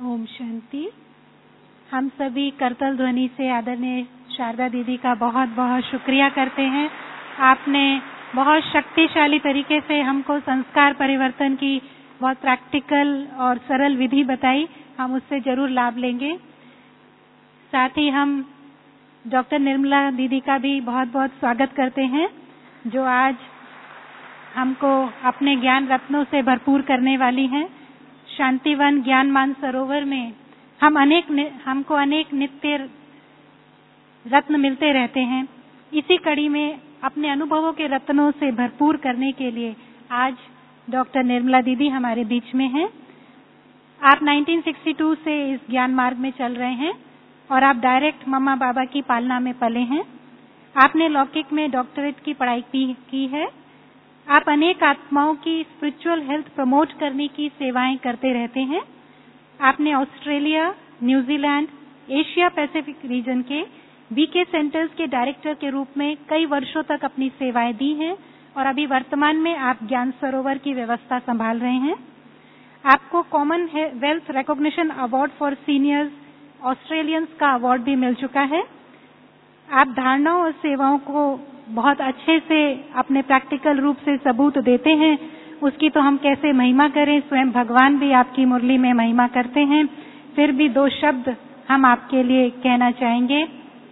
ओम शांति। हम सभी करतल ध्वनि से आदरणीय शारदा दीदी का बहुत बहुत शुक्रिया करते हैं। आपने बहुत शक्तिशाली तरीके से हमको संस्कार परिवर्तन की बहुत प्रैक्टिकल और सरल विधि बताई। हम उससे जरूर लाभ लेंगे। साथ ही हम डॉक्टर निर्मला दीदी का भी बहुत बहुत स्वागत करते हैं, जो आज हमको अपने ज्ञान रत्नों से भरपूर करने वाली हैं। शांतिवन ज्ञान मान सरोवर में हमको अनेक नित्य रत्न मिलते रहते हैं। इसी कड़ी में अपने अनुभवों के रत्नों से भरपूर करने के लिए आज डॉक्टर निर्मला दीदी हमारे बीच में हैं। आप 1962 से इस ज्ञान मार्ग में चल रहे हैं और आप डायरेक्ट मम्मा बाबा की पालना में पले हैं। आपने लौकिक में डॉक्टरेट की पढ़ाई की है। आप अनेक आत्माओं की स्पिरिचुअल हेल्थ प्रमोट करने की सेवाएं करते रहते हैं। आपने Australia, New Zealand, Asia Pacific region के वीके सेंटर्स के डायरेक्टर के रूप में कई वर्षों तक अपनी सेवाएं दी हैं और अभी वर्तमान में आप ज्ञान सरोवर की व्यवस्था संभाल रहे हैं। आपको Commonwealth recognition award for seniors Australians का अवार्ड भी मिल चुका है। आप धारणाओं और सेवाओं को बहुत अच्छे से अपने प्रैक्टिकल रूप से सबूत देते हैं। उसकी तो हम कैसे महिमा करें, स्वयं भगवान भी आपकी मुरली में महिमा करते हैं। फिर भी दो शब्द हम आपके लिए कहना चाहेंगे।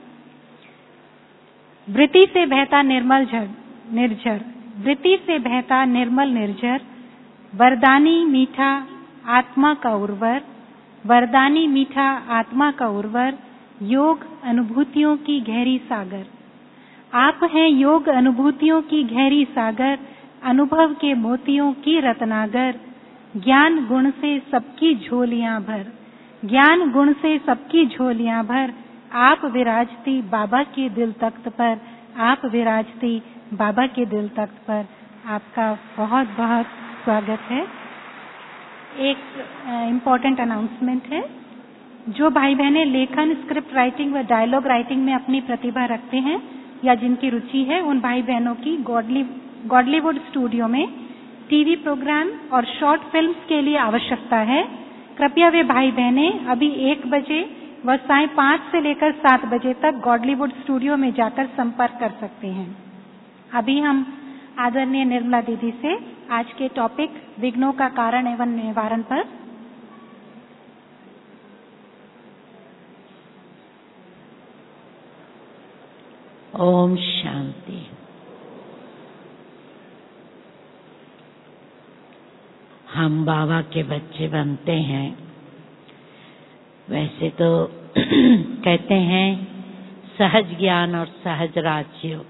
वृत्ति से बहता निर्झर, वृत्ति से बहता निर्मल निर्झर, वरदानी मीठा आत्मा का उर्वर, वरदानी मीठा आत्मा का उर्वर, योग अनुभूतियों की गहरी सागर। आप हैं योग अनुभूतियों की गहरी सागर, अनुभव के मोतियों की रत्नागर। ज्ञान गुण से सबकी झोलियां भर, ज्ञान गुण से सबकी झोलियां भर। आप विराजती बाबा के दिल तख्त पर, आप विराजती बाबा के दिल तख्त पर। आपका बहुत बहुत स्वागत है। एक इम्पोर्टेंट अनाउंसमेंट है। जो भाई बहनें लेखन, स्क्रिप्ट राइटिंग व डायलॉग राइटिंग में अपनी प्रतिभा रखते हैं या जिनकी रुचि है, उन भाई बहनों की गॉडलीवुड स्टूडियो में टीवी प्रोग्राम और शॉर्ट फिल्म्स के लिए आवश्यकता है। कृपया वे भाई बहनें अभी 1 बजे व साय 5 से लेकर 7 बजे तक गॉडलीवुड स्टूडियो में जाकर संपर्क कर सकते हैं। अभी हम आदरणीय निर्मला दीदी से आज के टॉपिक विघ्नों का कारण एवं निवारण पर। ओम शांति। हम बाबा के बच्चे बनते हैं। वैसे तो कहते हैं सहज ज्ञान और सहज राज्य।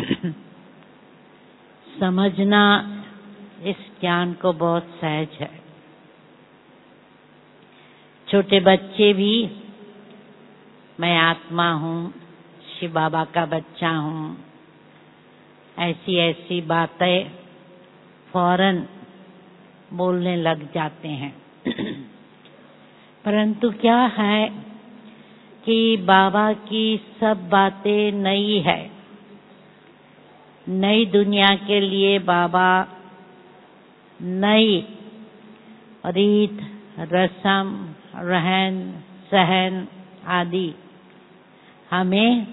समझना इस ज्ञान को बहुत सहज है। छोटे बच्चे भी मैं आत्मा हूँ, शिव बाबा का बच्चा हूँ, ऐसी ऐसी बातें फौरन बोलने लग जाते हैं। परंतु क्या है कि बाबा की सब बातें नई है। नई दुनिया के लिए बाबा नई रीत, रस्म, रहन सहन आदि हमें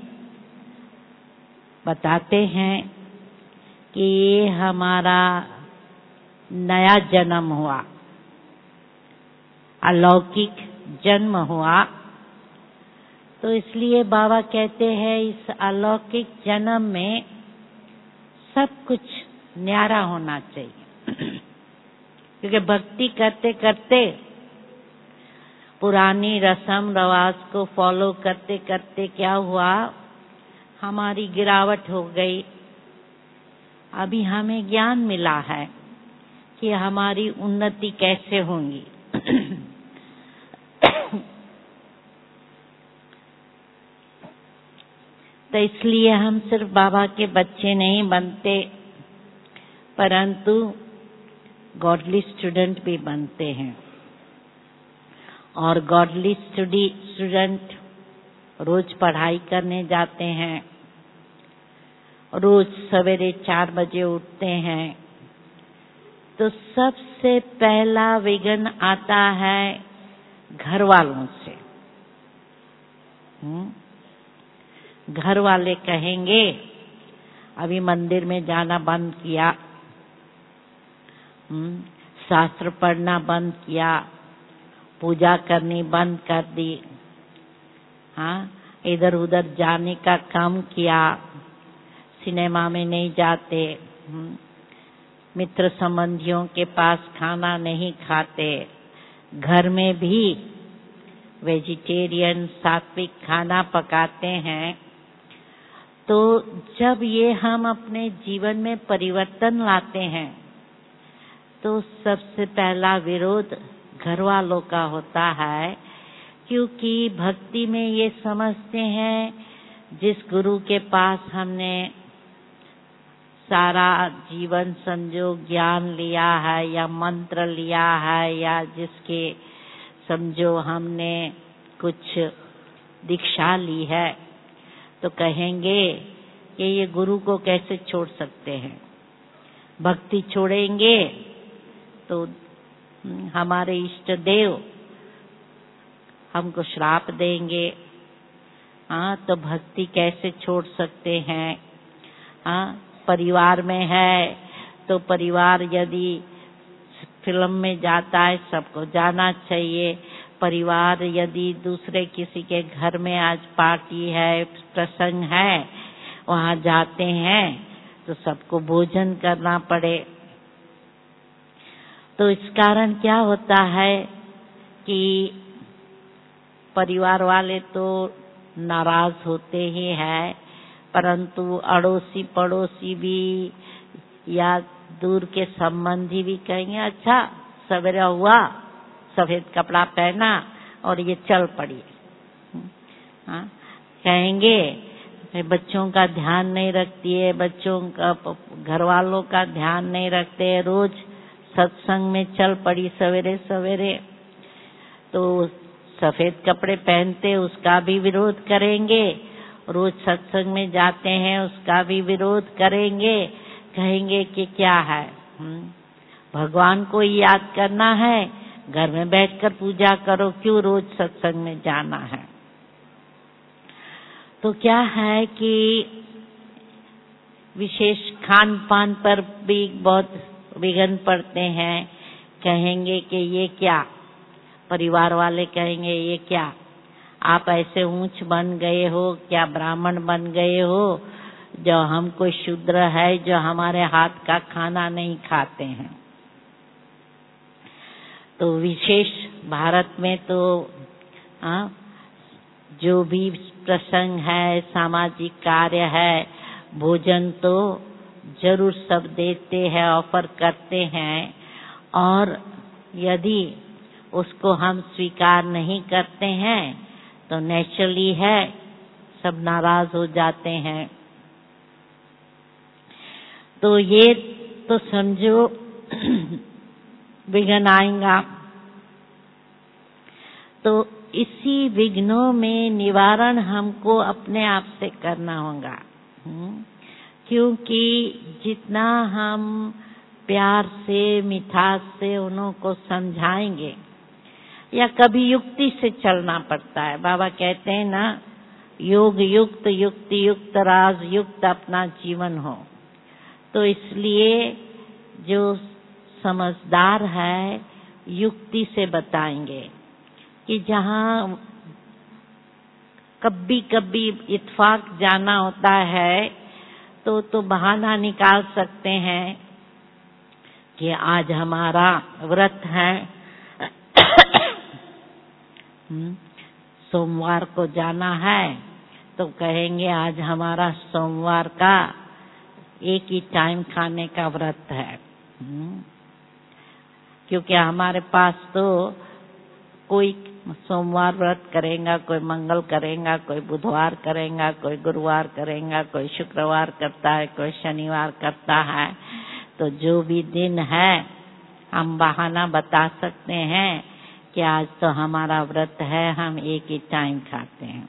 बताते हैं कि ये हमारा नया जन्म हुआ, अलौकिक जन्म हुआ। तो इसलिए बाबा कहते हैं इस अलौकिक जन्म में सब कुछ न्यारा होना चाहिए। क्योंकि भक्ति करते करते, पुरानी रस्म रवाज को फॉलो करते करते क्या हुआ, हमारी गिरावट हो गई। अभी हमें ज्ञान मिला है कि हमारी उन्नति कैसे होगी। तो इसलिए हम सिर्फ बाबा के बच्चे नहीं बनते, परंतु गॉडली स्टूडेंट भी बनते हैं। और गॉडली स्टूडेंट रोज पढ़ाई करने जाते हैं, रोज सवेरे 4 बजे उठते हैं। तो सबसे पहला विघ्न आता है घर वालों से। घर वाले कहेंगे अभी मंदिर में जाना बंद किया, शास्त्र पढ़ना बंद किया, पूजा करनी बंद कर दी, हाँ, इधर उधर जाने का कम किया, सिनेमा में नहीं जाते, मित्र संबंधियों के पास खाना नहीं खाते, घर में भी वेजिटेरियन सात्विक खाना पकाते हैं। तो जब ये हम अपने जीवन में परिवर्तन लाते हैं तो सबसे पहला विरोध घर वालों का होता है, क्योंकि भक्ति में ये समझते हैं जिस गुरु के पास हमने सारा जीवन संजोग ज्ञान लिया है या मंत्र लिया है या जिसके समझो हमने कुछ दीक्षा ली है, तो कहेंगे कि ये गुरु को कैसे छोड़ सकते हैं। भक्ति छोड़ेंगे तो हमारे इष्ट देव हमको श्राप देंगे। हाँ, तो भक्ति कैसे छोड़ सकते हैं। हाँ, परिवार में है तो परिवार यदि फिल्म में जाता है सबको जाना चाहिए। परिवार यदि दूसरे किसी के घर में आज पार्टी है, प्रसंग है, वहाँ जाते हैं तो सबको भोजन करना पड़े। तो इस कारण क्या होता है कि परिवार वाले तो नाराज होते ही हैं, परंतु अड़ोसी पड़ोसी भी या दूर के संबंधी भी कहेंगे अच्छा सवेरा हुआ, सफेद कपड़ा पहना और ये चल पड़ी। हाँ, कहेंगे बच्चों का ध्यान नहीं रखती है, बच्चों का घर वालों का ध्यान नहीं रखते, रोज सत्संग में चल पड़ी सवेरे सवेरे। तो सफेद कपड़े पहनते उसका भी विरोध करेंगे, रोज सत्संग में जाते हैं उसका भी विरोध करेंगे। कहेंगे कि क्या है, भगवान को याद करना है, घर में बैठकर पूजा करो, क्यों रोज सत्संग में जाना है। तो क्या है कि विशेष खान पान पर भी बहुत विघ्न पड़ते हैं। कहेंगे कि ये क्या, परिवार वाले कहेंगे ये क्या, आप ऐसे ऊंच बन गए हो, क्या ब्राह्मण बन गए हो जो हमको शूद्र है, जो हमारे हाथ का खाना नहीं खाते हैं। तो विशेष भारत में तो जो भी प्रसंग है, सामाजिक कार्य है, भोजन तो जरूर सब देते हैं, ऑफर करते हैं। और यदि उसको हम स्वीकार नहीं करते हैं तो नेचुरली है सब नाराज हो जाते हैं। तो ये तो समझो विघ्न आएगा। तो इसी विघ्नों में निवारण हमको अपने आप से करना होगा, क्योंकि जितना हम प्यार से मिठास से उनको समझाएंगे, या कभी युक्ति से चलना पड़ता है। बाबा कहते हैं ना, योग युक्त युक्ति युक्त राज युक्त अपना जीवन हो। तो इसलिए जो समझदार है युक्ति से बताएंगे कि जहाँ कभी कभी इत्फाक जाना होता है तो बहाना निकाल सकते हैं कि आज हमारा व्रत है, सोमवार को जाना है, तो कहेंगे आज हमारा सोमवार का एक ही टाइम खाने का व्रत है। क्योंकि हमारे पास तो कोई सोमवार व्रत करेगा, कोई मंगल करेगा, कोई बुधवार करेगा, कोई गुरुवार करेगा, कोई शुक्रवार करता है, कोई शनिवार करता है। तो जो भी दिन है हम बहाना बता सकते हैं कि आज तो हमारा व्रत है, हम एक ही टाइम खाते हैं।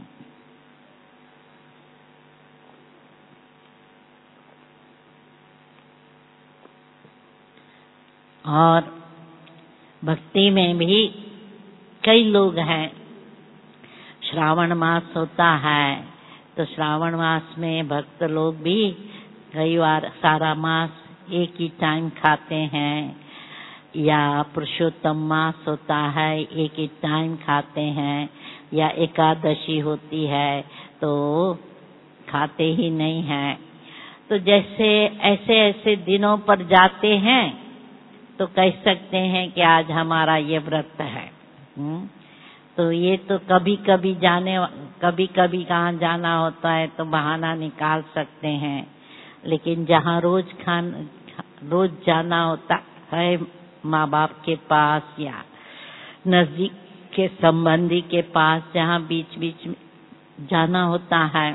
और भक्ति में भी कई लोग हैं, श्रावण मास होता है तो श्रावण मास में भक्त लोग भी कई बार सारा मास एक ही टाइम खाते हैं, या पुरुषोत्तम मास होता है एक ही टाइम खाते हैं, या एकादशी होती है तो खाते ही नहीं हैं। तो जैसे ऐसे ऐसे दिनों पर जाते हैं तो कह सकते हैं कि आज हमारा ये व्रत है। तो ये तो कभी कभी कभी कहाँ जाना होता है तो बहाना निकाल सकते हैं, लेकिन जहाँ रोज जाना होता है माँ बाप के पास या नजदीक के संबंधी के पास, जहाँ बीच बीच में जाना होता है,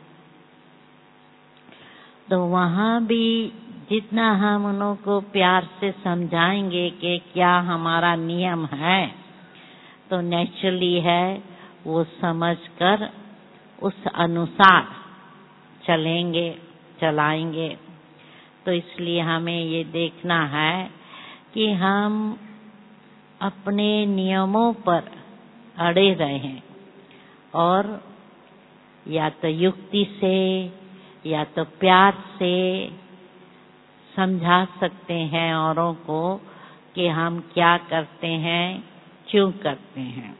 तो वहाँ भी जितना हम उन को प्यार से समझाएंगे कि क्या हमारा नियम है, तो नेचुरली है वो समझकर उस अनुसार चलाएंगे। तो इसलिए हमें ये देखना है कि हम अपने नियमों पर अड़े रहें, और या तो युक्ति से या तो प्यार से समझा सकते हैं औरों को कि हम क्या करते हैं, क्यों करते हैं।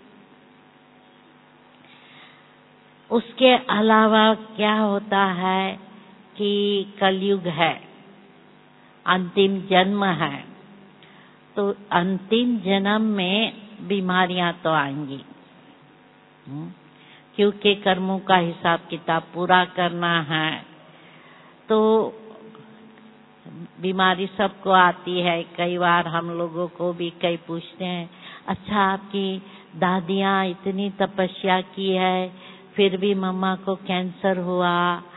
उसके अलावा क्या होता है कि कलयुग है, अंतिम जन्म है, तो अंतिम जन्म में बीमारियां तो आएंगी, क्योंकि कर्मों का हिसाब किताब पूरा करना है। तो बीमारी सबको आती है। कई बार हम लोगों को भी कई पूछते हैं, अच्छा आपकी दादियाँ इतनी तपस्या की है फिर भी मम्मा को कैंसर हुआ,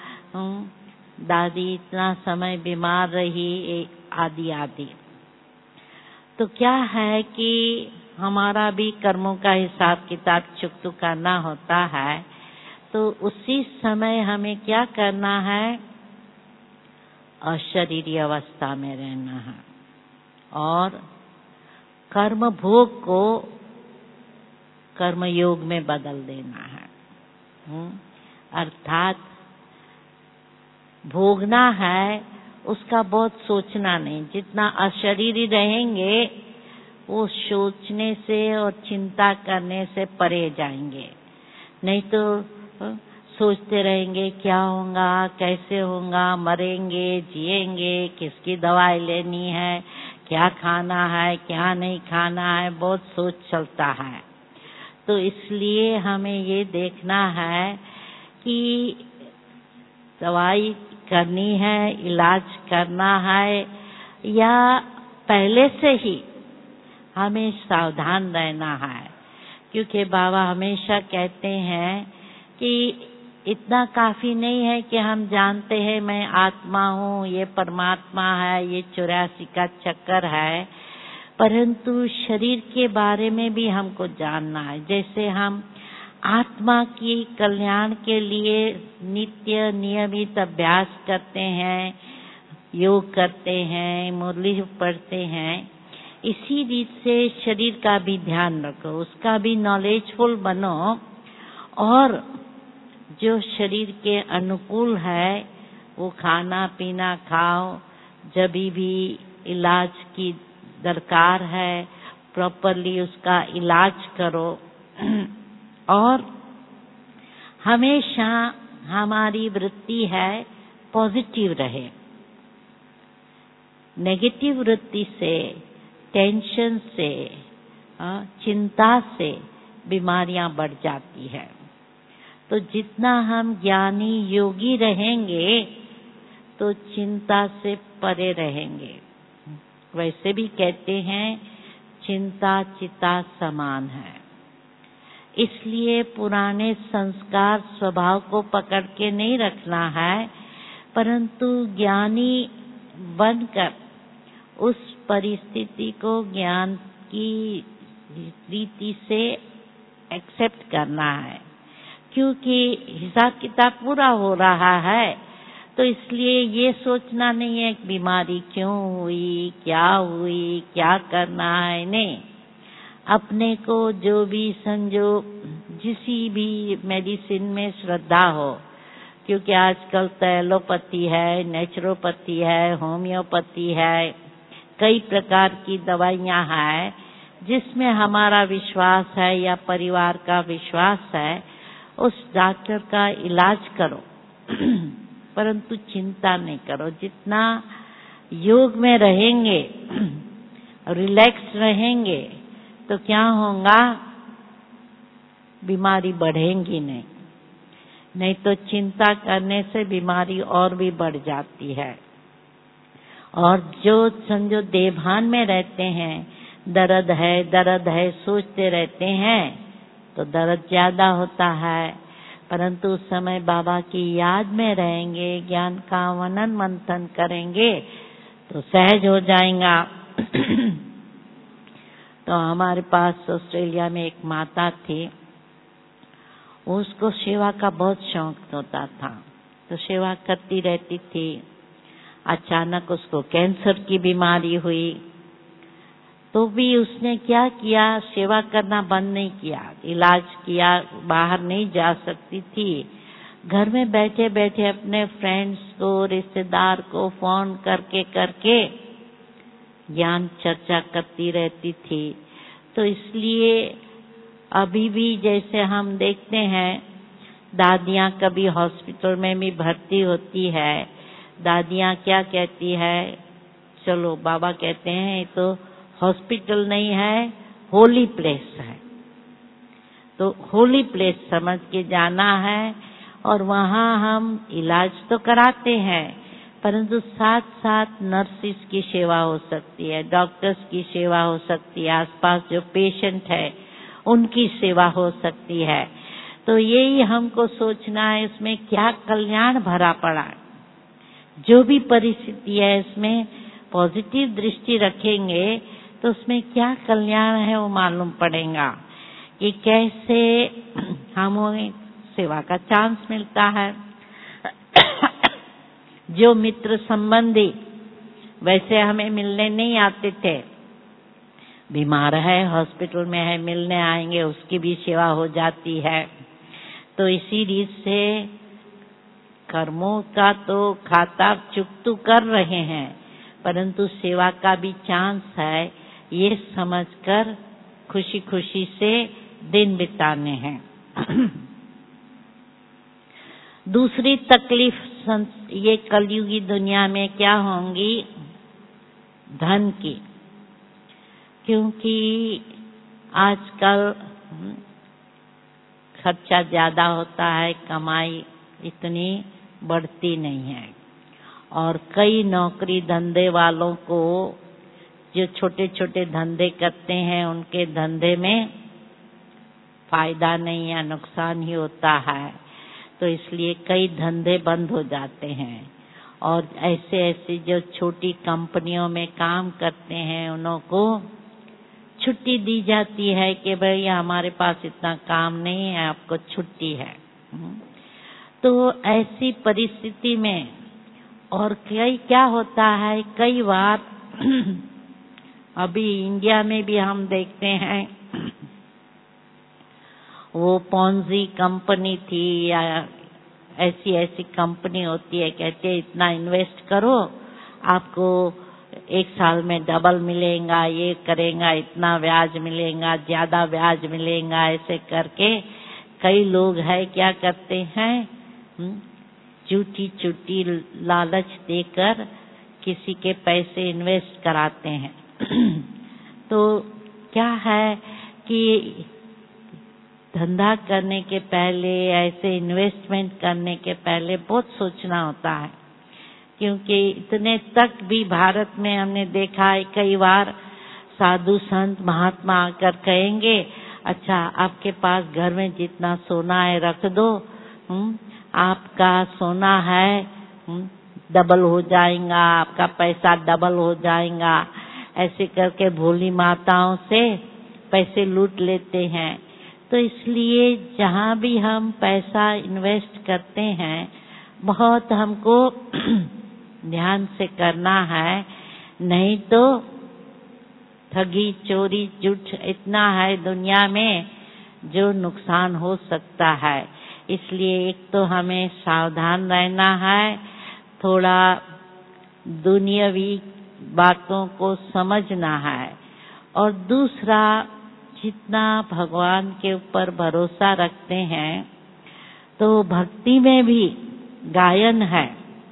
दादी इतना समय बीमार रही, आदि आदि। तो क्या है कि हमारा भी कर्मों का हिसाब किताब चुकता करना होता है, तो उसी समय हमें क्या करना है, अशरीरी अवस्था में रहना है और कर्म भोग को कर्म योग में बदल देना है। अर्थात भोगना है उसका बहुत सोचना नहीं, जितना अशरीरी रहेंगे वो सोचने से और चिंता करने से परे जाएंगे। नहीं तो सोचते रहेंगे क्या होगा, कैसे होगा, मरेंगे, जिएंगे, किसकी दवाई लेनी है, क्या खाना है, क्या नहीं खाना है, बहुत सोच चलता है। तो इसलिए हमें ये देखना है कि दवाई करनी है, इलाज करना है, या पहले से ही हमें सावधान रहना है। क्योंकि बाबा हमेशा कहते हैं कि इतना काफी नहीं है कि हम जानते हैं मैं आत्मा हूँ, ये परमात्मा है, ये 84 का चक्कर है, परंतु शरीर के बारे में भी हमको जानना है। जैसे हम आत्मा की कल्याण के लिए नित्य नियमित अभ्यास करते हैं, योग करते हैं, मुरली पढ़ते हैं, इसी रीत से शरीर का भी ध्यान रखो, उसका भी नॉलेजफुल बनो, और जो शरीर के अनुकूल है वो खाना पीना खाओ। जब भी इलाज की दरकार है प्रॉपरली उसका इलाज करो, और हमेशा हमारी वृत्ति है पॉजिटिव रहे। नेगेटिव वृत्ति से, टेंशन से, चिंता से बीमारियां बढ़ जाती है। तो जितना हम ज्ञानी योगी रहेंगे तो चिंता से परे रहेंगे। वैसे भी कहते हैं चिंता चिता समान है। इसलिए पुराने संस्कार स्वभाव को पकड़ के नहीं रखना है, परंतु ज्ञानी बनकर उस परिस्थिति को ज्ञान की रीति से एक्सेप्ट करना है। क्योंकि हिसाब किताब पूरा हो रहा है, तो इसलिए ये सोचना नहीं है कि बीमारी क्यों हुई, क्या करना है, नहीं। अपने को जो भी समझो, जिसी भी मेडिसिन में श्रद्धा हो, क्योंकि आजकल तो एलोपैथी है, नेचुरोपैथी है, होम्योपैथी है, कई प्रकार की दवाइयां हैं, जिसमें हमारा विश्वास है या परिवार का विश्वास है, उस डॉक्टर का इलाज करो। परंतु चिंता नहीं करो। जितना योग में रहेंगे, रिलैक्स रहेंगे, तो क्या होगा, बीमारी बढ़ेंगी नहीं तो चिंता करने से बीमारी और भी बढ़ जाती है। और जो समझो देभान में रहते हैं, दर्द है सोचते रहते हैं, तो दर्द ज्यादा होता है। परंतु उस समय बाबा की याद में रहेंगे, ज्ञान का मनन मंथन करेंगे, तो सहज हो जाएगा। तो हमारे पास ऑस्ट्रेलिया में एक माता थी, उसको सेवा का बहुत शौक होता था, तो सेवा करती रहती थी। अचानक उसको कैंसर की बीमारी हुई, तो भी उसने क्या किया, सेवा करना बंद नहीं किया, इलाज किया, बाहर नहीं जा सकती थी, घर में बैठे बैठे अपने फ्रेंड्स को, रिश्तेदार को फोन करके ज्ञान चर्चा करती रहती थी। तो इसलिए अभी भी जैसे हम देखते हैं, दादियां कभी हॉस्पिटल में भी भर्ती होती है, दादियां क्या कहती है, चलो बाबा कहते हैं ये तो हॉस्पिटल नहीं है, होली प्लेस है, तो होली प्लेस समझ के जाना है। और वहाँ हम इलाज तो कराते हैं, परंतु साथ साथ नर्सिस की सेवा हो सकती है, डॉक्टर्स की सेवा हो सकती है, आसपास जो पेशेंट है उनकी सेवा हो सकती है। तो यही हमको सोचना है, इसमें क्या कल्याण भरा पड़ा है। जो भी परिस्थिति है, इसमें पॉजिटिव दृष्टि रखेंगे तो उसमें क्या कल्याण है वो मालूम पड़ेगा कि कैसे हमें सेवा का चांस मिलता है। जो मित्र संबंधी वैसे हमें मिलने नहीं आते थे, बीमार है, हॉस्पिटल में है, मिलने आएंगे, उसकी भी सेवा हो जाती है। तो इसी रीत से कर्मों का तो खाता चुकतू कर रहे हैं, परंतु सेवा का भी चांस है, ये समझकर खुशी खुशी से दिन बिताने हैं। दूसरी तकलीफ ये कलयुगी दुनिया में क्या होंगी, धन की, क्योंकि आजकल खर्चा ज्यादा होता है, कमाई इतनी बढ़ती नहीं है। और कई नौकरी धंधे वालों को, जो छोटे छोटे धंधे करते हैं, उनके धंधे में फायदा नहीं या नुकसान ही होता है, तो इसलिए कई धंधे बंद हो जाते हैं। और ऐसे जो छोटी कंपनियों में काम करते हैं, उनको छुट्टी दी जाती है कि भाई हमारे पास इतना काम नहीं है, आपको छुट्टी है। तो ऐसी परिस्थिति में और क्या होता है, कई बार अभी इंडिया में भी हम देखते हैं, वो पॉन्जी कंपनी थी या ऐसी कंपनी होती है, कहते हैं इतना इन्वेस्ट करो, आपको 1 साल में डबल मिलेगा, ये करेगा, इतना ब्याज मिलेगा, ज्यादा ब्याज मिलेगा। ऐसे करके कई लोग है क्या करते हैं, झूठी लालच देकर किसी के पैसे इन्वेस्ट कराते हैं। तो क्या है कि धंधा करने के पहले, ऐसे इन्वेस्टमेंट करने के पहले बहुत सोचना होता है, क्योंकि इतने तक भी भारत में हमने देखा है, कई बार साधु संत महात्मा आकर कहेंगे, अच्छा आपके पास घर में जितना सोना है रख दो, आपका सोना है डबल हो जाएगा, आपका पैसा डबल हो जाएगा। ऐसे करके भोली माताओं से पैसे लूट लेते हैं। तो इसलिए जहाँ भी हम पैसा इन्वेस्ट करते हैं, बहुत हमको ध्यान से करना है, नहीं तो ठगी, चोरी, झूठ इतना है दुनिया में जो नुकसान हो सकता है। इसलिए एक तो हमें सावधान रहना है, थोड़ा दुनियावी बातों को समझना है, और दूसरा जितना भगवान के ऊपर भरोसा रखते हैं तो भक्ति में भी गायन है।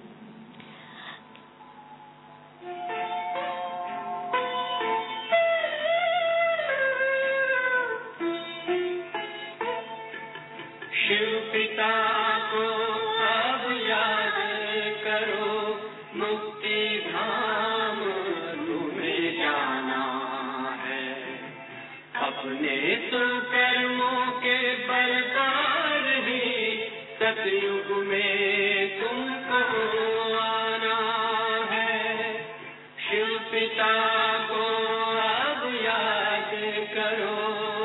शिव पिता को अब याद करो, मुक्ति धाम तुम्हें जाना है। अपने सुकर्मों के बल पर ही सतयुग में तुमको आना है। शिव पिता को अब याद करो।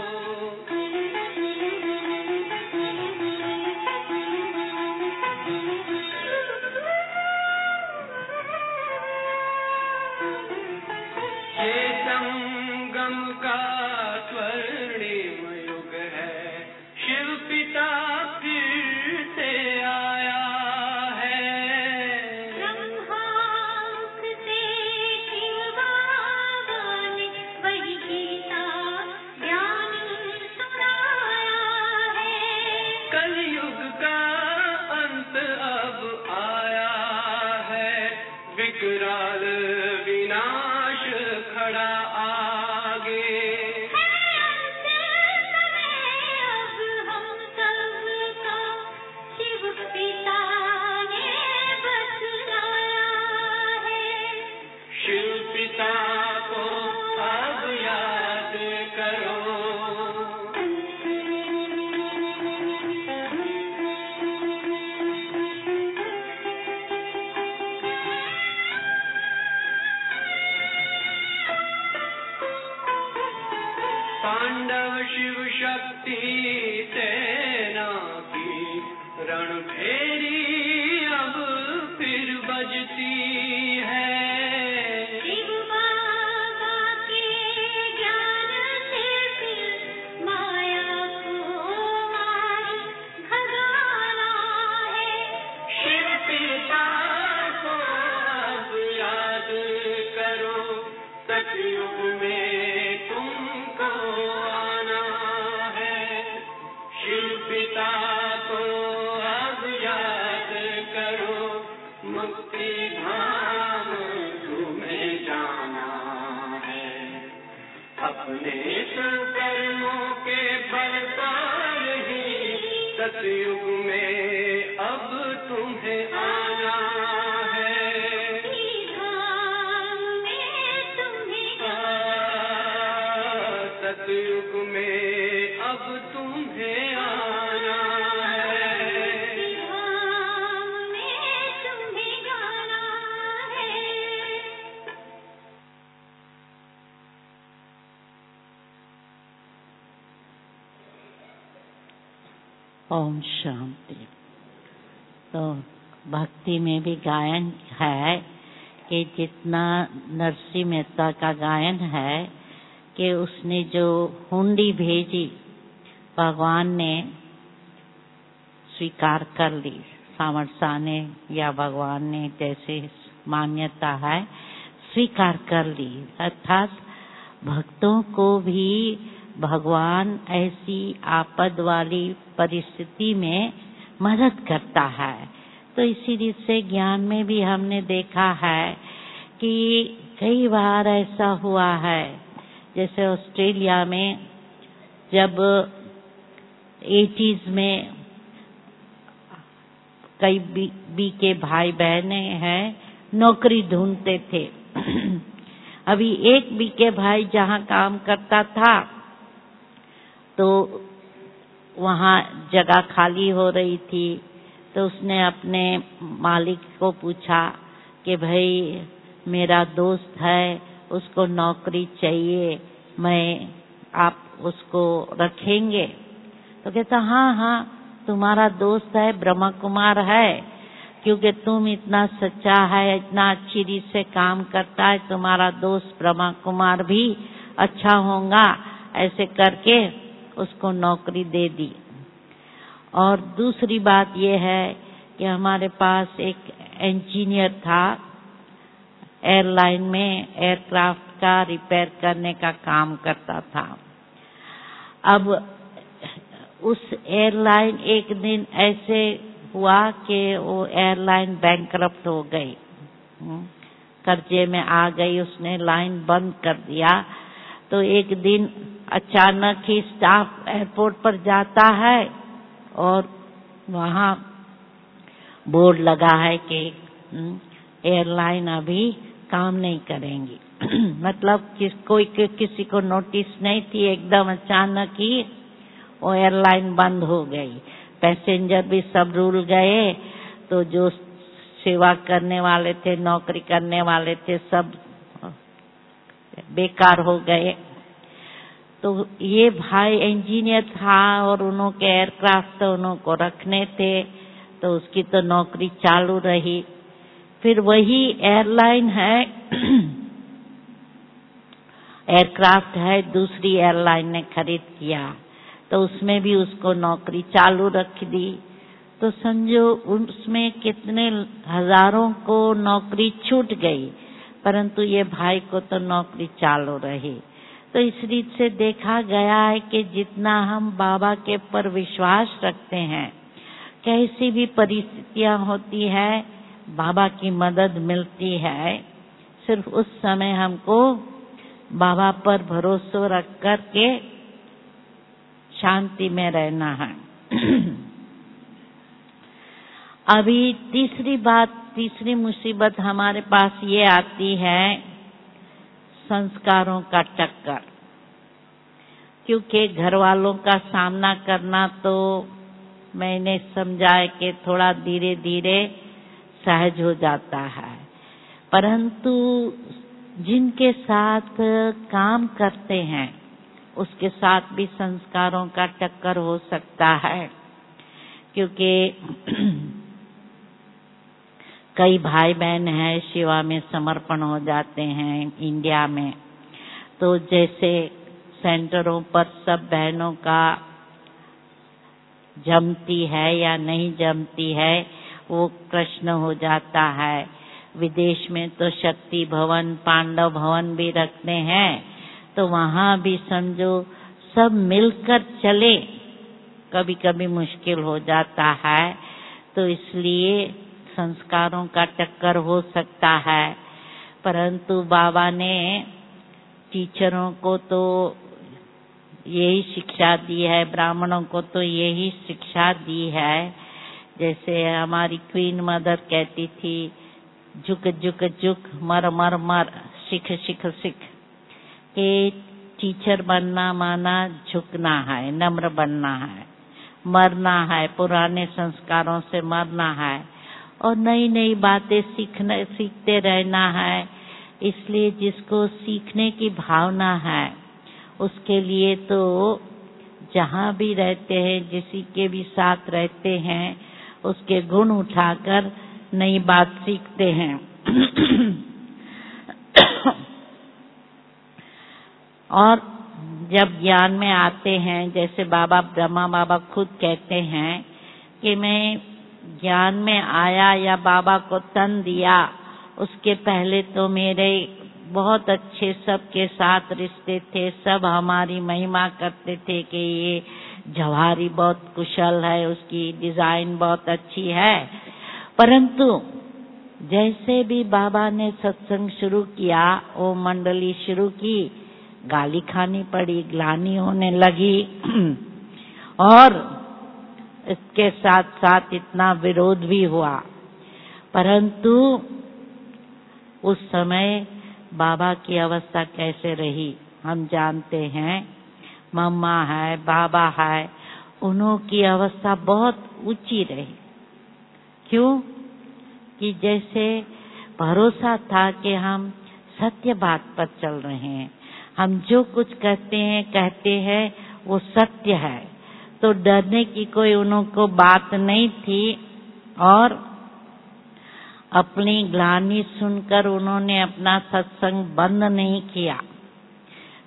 ये संगम का स्वर्णिम युग है, शिव पिता फिर से आया है। ब्रह्मांक से शिव बाबा ने वही गीता ज्ञान सुनाया है। कलयुग का अंत अब आया है, विकराल विनाश खड़ा आगे। अब हम सबका शिव पिता ने बतलाया है। शिव पिता को अब याद करो। पांडव शिव शक्ति सेना की रणभेरी अब फिर बजती है। शिव बाबा के ज्ञान से फिर माया को मार भगाना है। शिव पिता को अब याद करो, सतयुग में तुमको आना है। शिव पिता को अब याद करो, मुक्ति धाम तुम्हें जाना है। अपने कर्मों के बल पर ही सतयुग में अब तुम्हें आना है। धाम में तुम्हें सतयुग में अब तुम्हें आना है। धाम में तुम्हें जाना है। ओम शांति। तो भक्ति में भी गायन है कि जितना नरसिंह मेहता का गायन है कि उसने जो हुंडी भेजी भगवान ने स्वीकार कर ली, सामर्थ्य ने या भगवान ने जैसे मान्यता है स्वीकार कर ली। अर्थात भक्तों को भी भगवान ऐसी आपद वाली परिस्थिति में मदद करता है। तो इसी रीत से ज्ञान में भी हमने देखा है कि कई बार ऐसा हुआ है, जैसे ऑस्ट्रेलिया में जब 80s में कई बी के भाई बहने हैं नौकरी ढूंढते थे। अभी एक बी के भाई जहाँ काम करता था तो वहाँ जगह खाली हो रही थी, तो उसने अपने मालिक को पूछा कि भाई मेरा दोस्त है, उसको नौकरी चाहिए, आप उसको रखेंगे? तो कहता हाँ हाँ तुम्हारा दोस्त है, ब्रह्मा कुमार है, क्योंकि तुम इतना सच्चा है, इतना अच्छी रीत से काम करता है, तुम्हारा दोस्त ब्रह्मा कुमार भी अच्छा होगा, ऐसे करके उसको नौकरी दे दी। और दूसरी बात ये है कि हमारे पास एक इंजीनियर था, एयरलाइन में एयरक्राफ्ट का रिपेयर करने का काम करता था। अब उस एयरलाइन एक दिन ऐसे हुआ कि वो एयरलाइन बैंकरप्ट हो गई, कर्जे में आ गई, उसने लाइन बंद कर दिया। तो एक दिन अचानक ही स्टाफ एयरपोर्ट पर जाता है और वहाँ बोर्ड लगा है कि एयरलाइन अभी काम नहीं करेंगी। मतलब किसी को नोटिस नहीं थी, एकदम अचानक ही वो एयरलाइन बंद हो गई। पैसेंजर भी सब रुल गए, तो जो सेवा करने वाले थे, नौकरी करने वाले थे, सब बेकार हो गए। तो ये भाई इंजीनियर था और उन्होंने एयरक्राफ्ट तो उनको रखने थे, तो उसकी तो नौकरी चालू रही। फिर वही एयरलाइन है, एयरक्राफ्ट है, दूसरी एयरलाइन ने खरीद किया, तो उसमें भी उसको नौकरी चालू रख दी। तो समझो उसमें कितने हजारों को नौकरी छूट गई, परंतु ये भाई को तो नौकरी चालू रही। तो इस रीत से देखा गया है कि जितना हम बाबा के पर विश्वास रखते हैं, कैसी भी परिस्थितियां होती है, बाबा की मदद मिलती है। सिर्फ उस समय हमको बाबा पर भरोसा रख कर के शांति में रहना है। अभी तीसरी मुसीबत हमारे पास ये आती है, संस्कारों का टक्कर। क्योंकि घर वालों का सामना करना तो मैंने समझा है कि थोड़ा धीरे धीरे सहज हो जाता है, परंतु जिनके साथ काम करते हैं उसके साथ भी संस्कारों का टक्कर हो सकता है। क्योंकि कई भाई बहन हैं सेवा में समर्पण हो जाते हैं इंडिया में, तो जैसे सेंटरों पर सब बहनों का जमती है या नहीं जमती है वो प्रश्न हो जाता है। विदेश में तो शक्ति भवन, पांडव भवन भी रखते हैं, तो वहाँ भी समझो सब मिलकर चले, कभी कभी मुश्किल हो जाता है। तो इसलिए संस्कारों का टक्कर हो सकता है। परंतु बाबा ने टीचरों को तो यही शिक्षा दी है, ब्राह्मणों को तो यही शिक्षा दी है। जैसे हमारी क्वीन मदर कहती थी, झुक झुक झुक, मर मर मर, सिख सिख सिख। कि टीचर बनना माना झुकना है, नम्र बनना है, मरना है, पुराने संस्कारों से मरना है और नई नई बातें सीखते रहना है। इसलिए जिसको सीखने की भावना है उसके लिए तो जहाँ भी रहते हैं, किसी के भी साथ रहते हैं, उसके गुण उठाकर नई बात सीखते हैं। और जब ज्ञान में आते हैं, जैसे बाबा ब्रह्मा बाबा खुद कहते हैं कि मैं ज्ञान में आया या बाबा को तन दिया, उसके पहले तो मेरे बहुत अच्छे सबके साथ रिश्ते थे, सब हमारी महिमा करते थे कि ये जवाहरी बहुत कुशल है, उसकी डिजाइन बहुत अच्छी है। परंतु जैसे भी बाबा ने सत्संग शुरू किया, वो मंडली शुरू की, गाली खानी पड़ी, ग्लानि होने लगी और इसके साथ साथ इतना विरोध भी हुआ। परंतु उस समय बाबा की अवस्था कैसे रही हम जानते हैं। मम्मा है, बाबा है, उन्हों की अवस्था बहुत ऊंची रही। क्यों? कि जैसे भरोसा था कि हम सत्य बात पर चल रहे हैं, हम जो कुछ कहते हैं वो सत्य है, तो डरने की कोई उनको बात नहीं थी। और अपनी ग्लानि सुनकर उन्होंने अपना सत्संग बंद नहीं किया। तो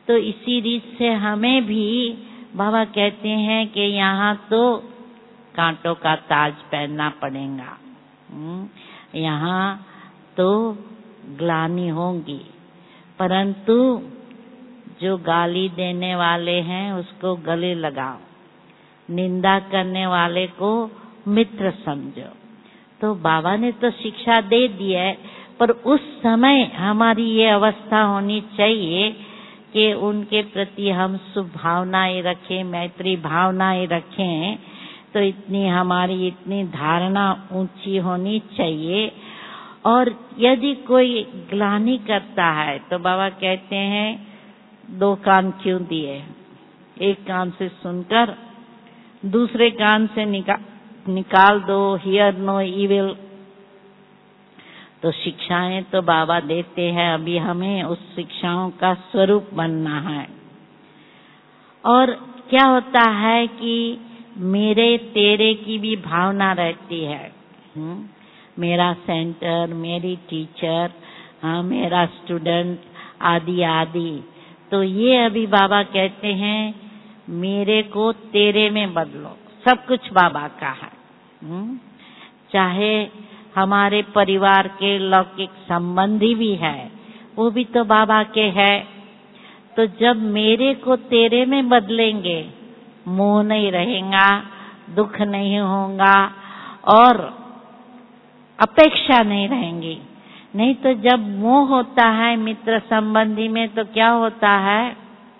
तो इसी रीत से हमें भी बाबा कहते हैं कि यहाँ तो कांटों का ताज पहनना पड़ेगा, यहाँ तो ग्लानि होगी, परंतु जो गाली देने वाले हैं उसको गले लगाओ, निंदा करने वाले को मित्र समझो। तो बाबा ने तो शिक्षा दे दी है, पर उस समय हमारी ये अवस्था होनी चाहिए कि उनके प्रति हम शुभ भावनाएं रखें, मैत्री भावनाएं रखें। तो इतनी हमारी इतनी धारणा ऊंची होनी चाहिए। और यदि कोई ग्लानि करता है तो बाबा कहते हैं 2 कान क्यों दिए, एक कान से सुनकर दूसरे कान से निकाल दो, हियर नो इविल। तो शिक्षाएं तो बाबा देते हैं, अभी हमें उस शिक्षाओं का स्वरूप बनना है। और क्या होता है कि मेरे तेरे की भी भावना रहती है, मेरा सेंटर, मेरी टीचर, मेरा स्टूडेंट आदि आदि। तो ये अभी बाबा कहते हैं मेरे को तेरे में बदलो, सब कुछ बाबा का है। चाहे हमारे परिवार के लौकिक संबंधी भी है, वो भी तो बाबा के है। तो जब मेरे को तेरे में बदलेंगे, मोह नहीं रहेगा, दुख नहीं होगा और अपेक्षा नहीं रहेंगी। नहीं तो जब मोह होता है मित्र संबंधी में तो क्या होता है,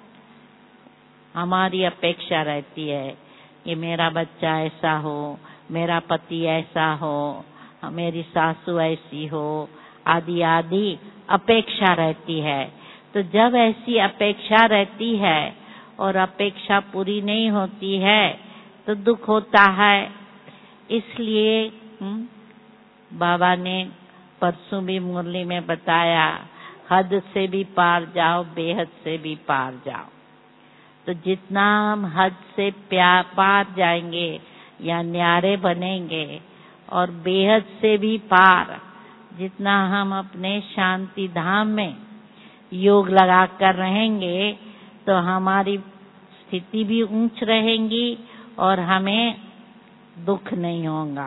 हमारी अपेक्षा रहती है कि मेरा बच्चा ऐसा हो, मेरा पति ऐसा हो, मेरी सासू ऐसी हो, आदि आदि अपेक्षा रहती है। तो जब ऐसी अपेक्षा रहती है और अपेक्षा पूरी नहीं होती है तो दुख होता है। इसलिए बाबा ने परसों भी मुरली में बताया, हद से भी पार जाओ, बेहद से भी पार जाओ। तो जितना हम हद से पार जाएंगे या न्यारे बनेंगे और बेहद से भी पार जितना हम अपने शांति धाम में योग लगा कर रहेंगे तो हमारी स्थिति भी ऊंच रहेंगी और हमें दुख नहीं होगा।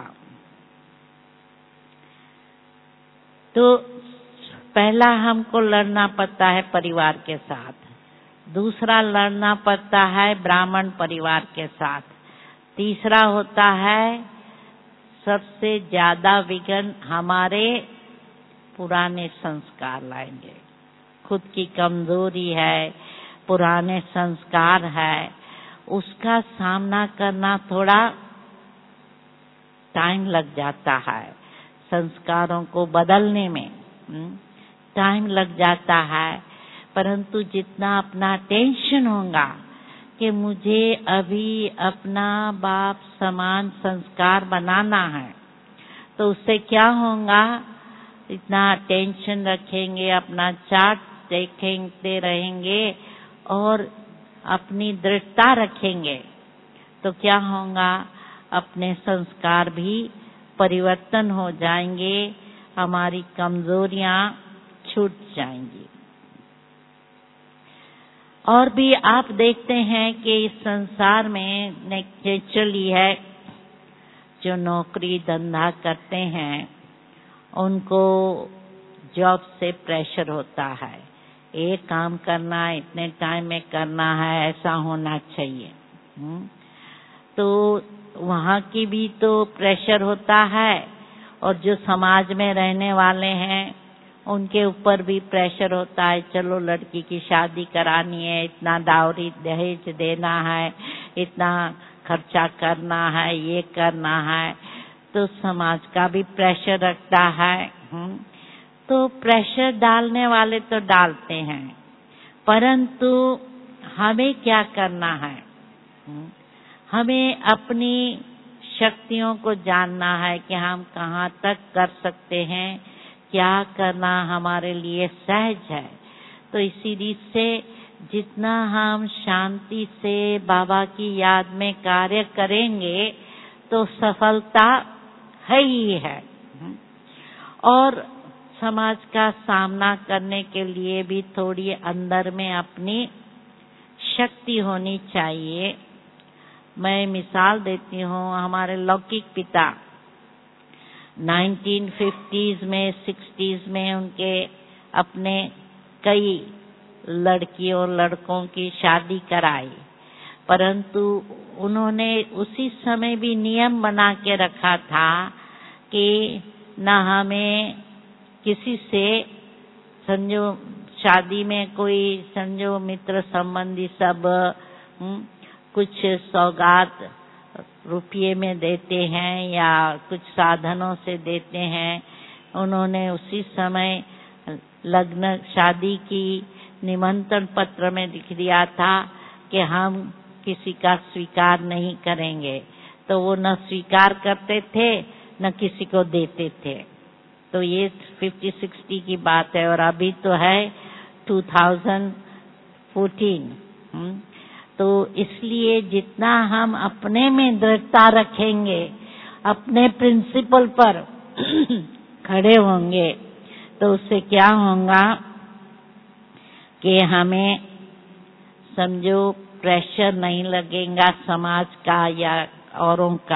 तो पहला हमको लड़ना पड़ता है परिवार के साथ, दूसरा लड़ना पड़ता है ब्राह्मण परिवार के साथ, तीसरा होता है सबसे ज्यादा विघ्न हमारे पुराने संस्कार लाएंगे। खुद की कमजोरी है, पुराने संस्कार है, उसका सामना करना थोड़ा टाइम लग जाता है। संस्कारों को बदलने में टाइम लग जाता है, परंतु जितना अपना टेंशन होगा कि मुझे अभी अपना बाप समान संस्कार बनाना है, तो उससे क्या होगा, इतना टेंशन रखेंगे, अपना चार्ट देखते रहेंगे और अपनी दृढ़ता रखेंगे, तो क्या होगा, अपने संस्कार भी परिवर्तन हो जाएंगे, हमारी कमजोरियां छूट जाएंगी। और भी आप देखते हैं कि इस संसार में नेचुरली है, जो नौकरी धंधा करते हैं उनको जॉब से प्रेशर होता है, एक काम करना है, इतने टाइम में करना है, ऐसा होना चाहिए। तो वहाँ की भी तो प्रेशर होता है और जो समाज में रहने वाले हैं उनके ऊपर भी प्रेशर होता है, चलो लड़की की शादी करानी है, इतना डाउरी दहेज देना है, इतना खर्चा करना है, ये करना है, तो समाज का भी प्रेशर रखता है। तो प्रेशर डालने वाले तो डालते हैं, परंतु हमें क्या करना है, हमें अपनी शक्तियों को जानना है कि हम कहाँ तक कर सकते हैं, क्या करना हमारे लिए सहज है। तो इसी रीत से जितना हम शांति से बाबा की याद में कार्य करेंगे तो सफलता है ही है। और समाज का सामना करने के लिए भी थोड़ी अंदर में अपनी शक्ति होनी चाहिए। मैं मिसाल देती हूँ, हमारे लौकिक पिता 1950s में 60s में उनके अपने कई लड़कियों और लड़कों की शादी कराई, परंतु उन्होंने उसी समय भी नियम बना के रखा था कि न हमें किसी से शादी में कोई संजो मित्र संबंधी सब कुछ सौगात रुपये में देते हैं या कुछ साधनों से देते हैं। उन्होंने उसी समय लग्न शादी की निमंत्रण पत्र में लिख दिया था कि हम किसी का स्वीकार नहीं करेंगे, तो वो न स्वीकार करते थे न किसी को देते थे। तो ये 50-60 की बात है और अभी तो है 2014। तो इसलिए जितना हम अपने में दृढ़ता रखेंगे, अपने प्रिंसिपल पर खड़े होंगे, तो उससे क्या होगा कि हमें समझो प्रेशर नहीं लगेगा समाज का या औरों का।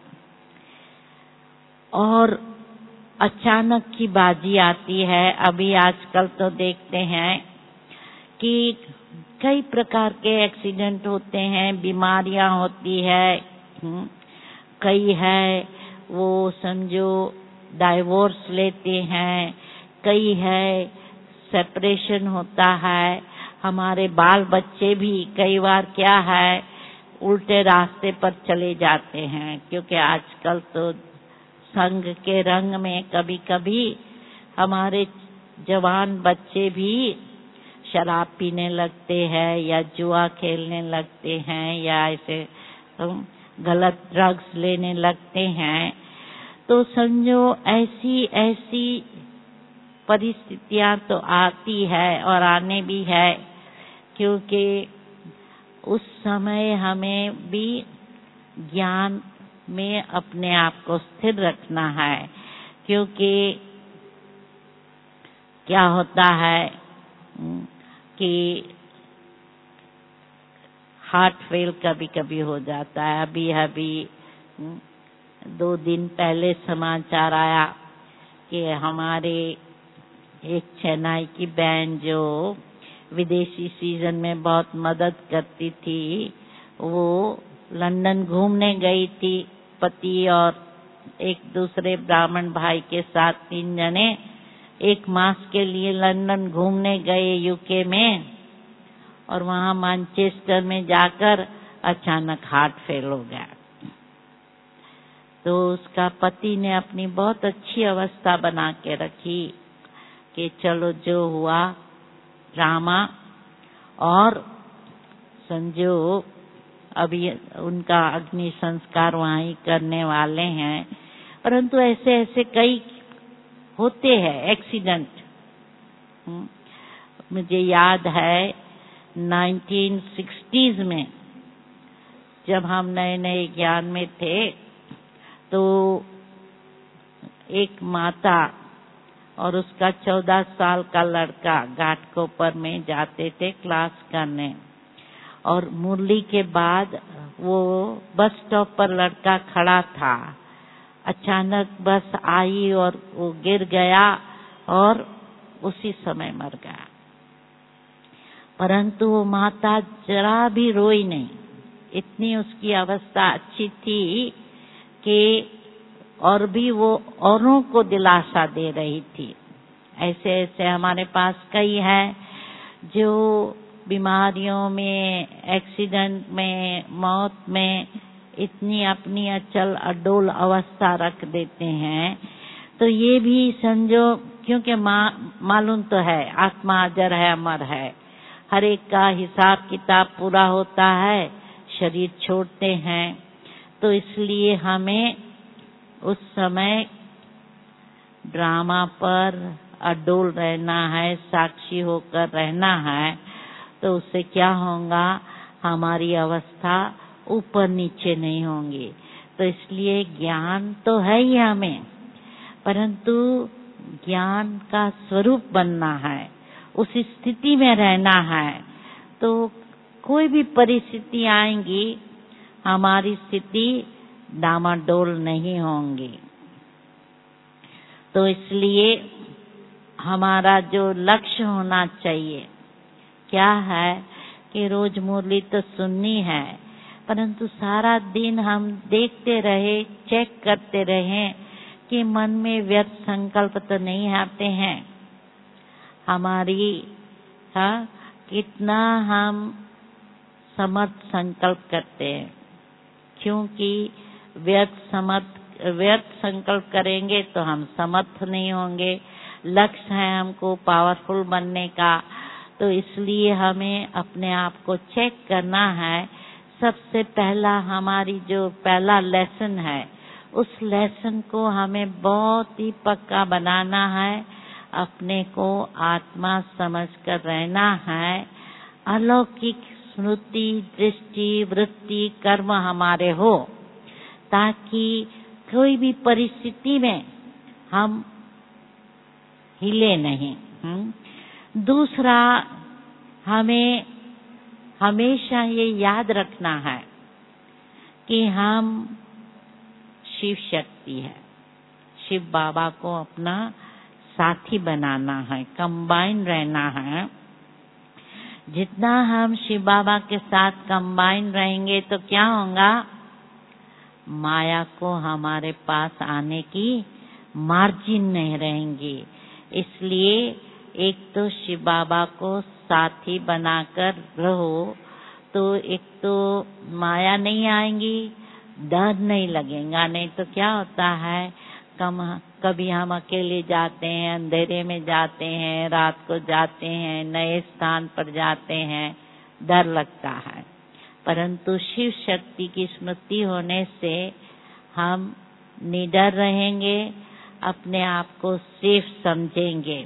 और अचानक की बाजी आती है। अभी आजकल तो देखते हैं कि कई प्रकार के एक्सीडेंट होते हैं, बीमारियां होती है। कई है वो समझो डाइवोर्स लेते हैं, कई है सेपरेशन होता है। हमारे बाल बच्चे भी कई बार क्या है उल्टे रास्ते पर चले जाते हैं, क्योंकि आजकल तो संग के रंग में कभी कभी हमारे जवान बच्चे भी शराब पीने लगते हैं या जुआ खेलने लगते हैं या ऐसे गलत ड्रग्स लेने लगते हैं। तो समझो ऐसी ऐसी परिस्थितियां तो आती है और आने भी है, क्योंकि उस समय हमें भी ज्ञान में अपने आप को स्थिर रखना है। क्योंकि क्या होता है कि हार्ट फेल कभी कभी हो जाता है। अभी 2 दिन पहले समाचार आया कि हमारे एक चेन्नई की बहन जो विदेशी सीजन में बहुत मदद करती थी, वो लंदन घूमने गई थी, पति और एक दूसरे ब्राह्मण भाई के साथ 3 जने 1 मास के लिए लंदन घूमने गए यूके में, और वहां मैनचेस्टर में जाकर अचानक हार्ट फेल हो गया। तो उसका पति ने अपनी बहुत अच्छी अवस्था बना के रखी कि चलो जो हुआ ड्रामा, और समझो अभी उनका अग्नि संस्कार वहीं करने वाले हैं। परंतु ऐसे ऐसे कई होते हैं एक्सीडेंट। मुझे याद है 1960s में जब हम नए नए ज्ञान में थे, तो एक माता और उसका 14 साल का लड़का घाटकोपर में जाते थे क्लास करने, और मुरली के बाद वो बस स्टॉप पर लड़का खड़ा था। अचानक बस आई और वो गिर गया और उसी समय मर गया। परंतु वो माता जरा भी रोई नहीं, इतनी उसकी अवस्था अच्छी थी कि और भी वो औरों को दिलासा दे रही थी। ऐसे ऐसे हमारे पास कई हैं जो बीमारियों में, एक्सीडेंट में, मौत में इतनी अपनी अचल अडोल अवस्था रख देते हैं। तो ये भी समझो, क्योंकि मालूम तो है आत्मा अजर है, अमर है, हर एक का हिसाब किताब पूरा होता है, शरीर छोड़ते हैं। तो इसलिए हमें उस समय ड्रामा पर अडोल रहना है, साक्षी होकर रहना है। तो उससे क्या होगा, हमारी अवस्था ऊपर नीचे नहीं होंगी। तो इसलिए ज्ञान तो है ही हमें, परंतु ज्ञान का स्वरूप बनना है, उस स्थिति में रहना है। तो कोई भी परिस्थिति आएंगी, हमारी स्थिति डामाडोल नहीं होंगी। तो इसलिए हमारा जो लक्ष्य होना चाहिए क्या है कि रोज मुरली तो सुननी है, परंतु सारा दिन हम देखते रहे, चेक करते रहे कि मन में व्यर्थ संकल्प तो नहीं आते हैं। हमारी कितना हम समर्थ संकल्प करते हैं, क्योंकि व्यर्थ संकल्प करेंगे तो हम समर्थ नहीं होंगे। लक्ष्य है हमको पावरफुल बनने का, तो इसलिए हमें अपने आप को चेक करना है। सबसे पहला हमारी जो पहला लेसन है, उस लेसन को हमें बहुत ही पक्का बनाना है। अपने को आत्मा समझकर रहना है। अलौकिक स्मृति, दृष्टि, वृत्ति, कर्म हमारे हो, ताकि कोई भी परिस्थिति में हम हिले नहीं। दूसरा, हमें हमेशा ये याद रखना है कि हम शिव शक्ति है, शिव बाबा को अपना साथी बनाना है, कंबाइन रहना है। जितना हम शिव बाबा के साथ कंबाइन रहेंगे तो क्या होगा, माया को हमारे पास आने की मार्जिन नहीं रहेंगी। इसलिए एक तो शिव बाबा को साथी बनाकर रहो, तो एक तो माया नहीं आएंगी, डर नहीं लगेगा। नहीं तो क्या होता है, कभी हम अकेले जाते हैं, अंधेरे में जाते हैं, रात को जाते हैं, नए स्थान पर जाते हैं, डर लगता है। परंतु शिव शक्ति की स्मृति होने से हम निडर रहेंगे, अपने आप को सेफ समझेंगे।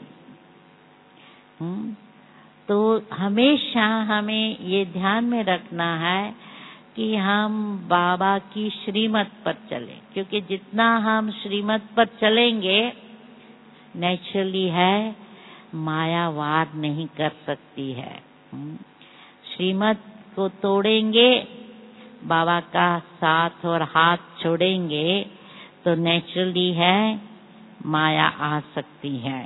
तो हमेशा हमें ये ध्यान में रखना है कि हम बाबा की श्रीमत पर चलें, क्योंकि जितना हम श्रीमत पर चलेंगे, नेचुरली है, माया वार नहीं कर सकती है। श्रीमत को तोड़ेंगे, बाबा का साथ और हाथ छोड़ेंगे, तो नेचुरली है, माया आ सकती है।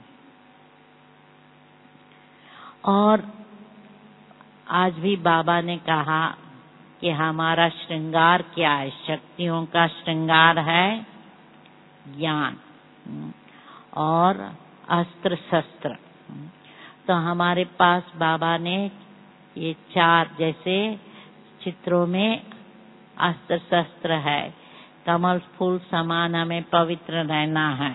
और आज भी बाबा ने कहा कि हमारा श्रृंगार क्या है, शक्तियों का श्रृंगार है ज्ञान और अस्त्र शस्त्र। तो हमारे पास बाबा ने ये चार जैसे चित्रों में अस्त्र शस्त्र है। कमल फूल समान हमें पवित्र रहना है।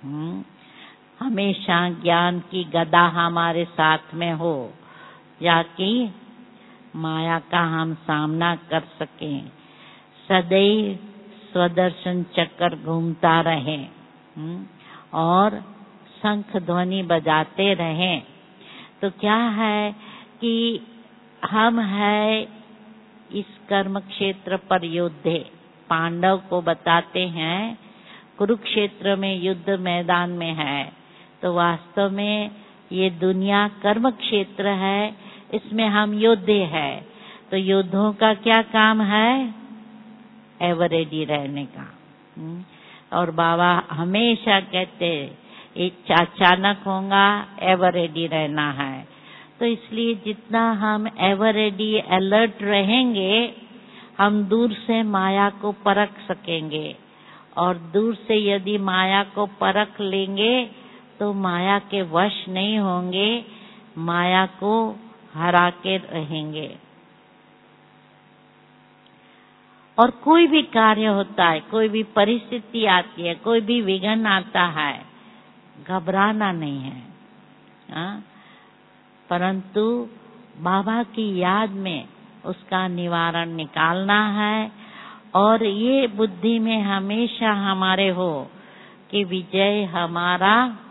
हमेशा ज्ञान की गदा हमारे साथ में हो, ताकि माया का हम सामना कर सकें। सदैव स्वदर्शन चक्र घूमता रहे और शंख ध्वनि बजाते रहें। तो क्या है कि हम है इस कर्म क्षेत्र पर योद्धे। पांडव को बताते हैं कुरुक्षेत्र में युद्ध मैदान में है, तो वास्तव में ये दुनिया कर्म क्षेत्र है, इसमें हम योद्धे हैं। तो योद्धों का क्या काम है, एवर रेडी रहने का। और बाबा हमेशा कहते अचानक होगा, एवर रेडी रहना है। तो इसलिए जितना हम एवर रेडी अलर्ट रहेंगे, हम दूर से माया को परख सकेंगे। और दूर से यदि माया को परख लेंगे तो माया के वश नहीं होंगे, माया को हरा के रहेंगे। और कोई भी कार्य होता है, कोई भी परिस्थिति आती है, कोई भी विघ्न आता है, घबराना नहीं है, परंतु बाबा की याद में उसका निवारण निकालना है। और ये बुद्धि में हमेशा हमारे हो कि विजय हमारा